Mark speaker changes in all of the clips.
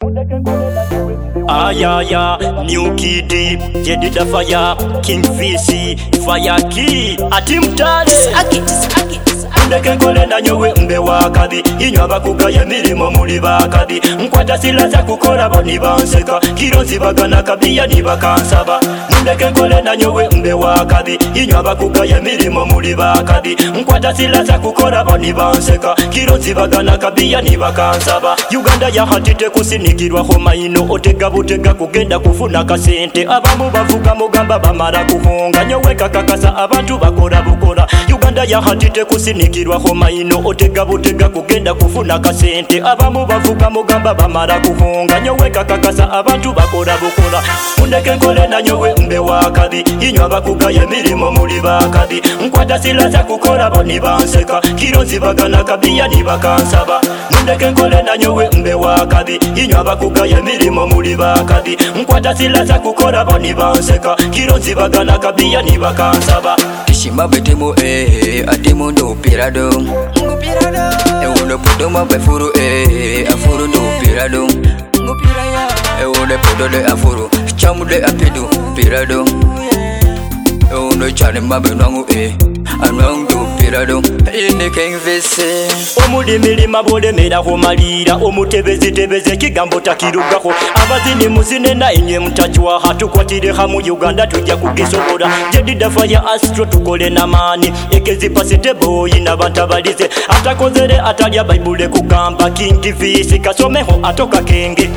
Speaker 1: Ayaya, New Kid, Jedi da Fire, King Fisi, Fire Key, Atimtale. Ndeke nkole na nyowe mbe wakadi Inywa bakugaye mirimo muri bakadi Nkwata silaza kukora bo nibanseka Kironzi bagana kabiya nibakansaba Ndeke nkole na nyowe mbe wakadi Inywa bakugaye mirimo muri bakadi Nkwata silaza kukora bo nibanseka Kironzi bagana kabiya nibakansaba Uganda ya hatite kusinikirwa homaino Otega butega kugenda kufuna kasente Abamu bavuga mugamba bamara kuhonga Nyowe kakakasa abantu bakora bukora Uganda ya hatite kusinikirwa homaino otega butega kugenda kufuna kasente abamu bavuga mugamba bamara kuhonga nyowe kakakasa abantu bakora bukora Ndeke nkole na nyowe mbe wakadi Inywa bakugaye mirimo muri bakadi Nkwata silaza kukora bo nibanseka Kironzi bagana kabiya nibakansaba Ndeke nkole na nyowe mbe wakadi Inywa bakugaye mirimo muri bakadi Nkwata silaza kukora bo nibanseka Kironzi bagana kabiya nibakansaba
Speaker 2: Kishima betemo atemo no pirado Ewo podo ma befuru afuru no pirado Ewo podo de afuru chamu de apedu pirado Ewo no chane ma benwangu anwangu do pirado ine King Fisi
Speaker 1: Omudi milima bode mera kumalira omutebezi tebeze kigambo takirugako abazini muzine na enye mtachwa hatukwatire hamu Uganda tujja kugisobora Jedi da Fire Astro tukole na mani ekezi boy na bantabalize atakozere atalya Bible kugamba King Fisi kasomeho atoka kenge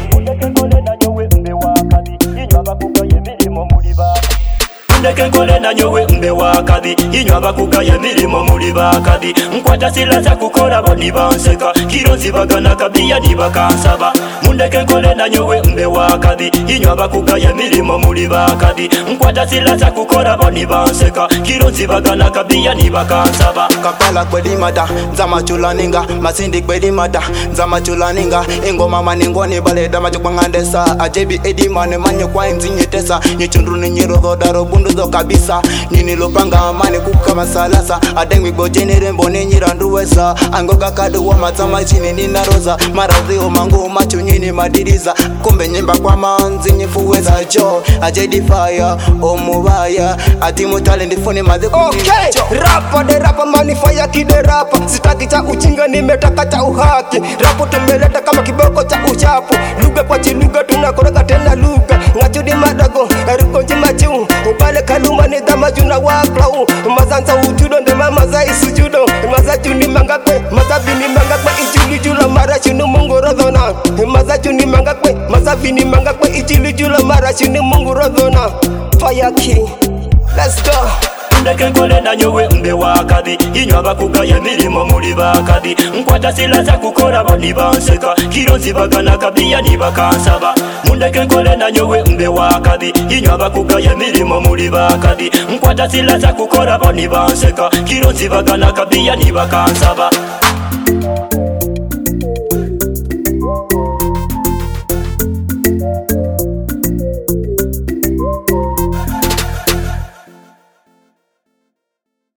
Speaker 1: Ndeke nkole na nyowe mbe wakadi Inywa bakugaye mirimo muri bakadi Nkwata silaza kukora bo nibanseka Kironzi bagana kabiya nibakansaba Ndeke nkole na nyowe mbe wakadi Inywa bakugaye mirimo muri bakadi Nkwata silaza kukora bo nibanseka Kironzi bagana kabiya nibakansaba
Speaker 3: Kakala kweli mada Nzama chula ninga Masindi kweli mada Nzama chula ninga Ingoma maningoni baleda majukwangandesa Ajebi edi mane manyo kwa imzinye tesa Nyichundru ni nyirodho daro bundu kabisa nini lopanga amani kukama salasa adengwi gojenere mbone nyirandu wesa angoga kadu wa matama chini nina roza maradhio mangu macho nyini madiriza kumbe nyimba kwa manzi nyifuweza jo Jedi Fire omubaya atimu talent fone madheku
Speaker 4: okay rapa de rapa mani fire kide rapa sitaki cha uchinga nimetaka cha uhaki rapo tumeleta kama kiboko cha uchapu lugha kwa chiluga tunakoroga tena lugha ngachudi madago erikonji machu pale kaluma ni dama juna waklau mazanza ujudo ndema maza isujudo maza juni mangakwe maza bini mangakwe ichili jula mara chini mungu rodhona maza juni mangakwe maza bini mangakwe ichili jula mara chini mungu rodhona Fire Key let's go
Speaker 1: Ndeke nkole na nyowe mbe wakadi Inywa bakugaye mirimo muri bakadi Nkwata silaza kukora bo nibanseka Kironzi bagana kabiya nibakansaba Ndeke nkole na nyowe mbe wakadi Inywa bakugaye mirimo muri bakadi Nkwata silaza kukora bo nibanseka Kironzi bagana kabiya nibakansaba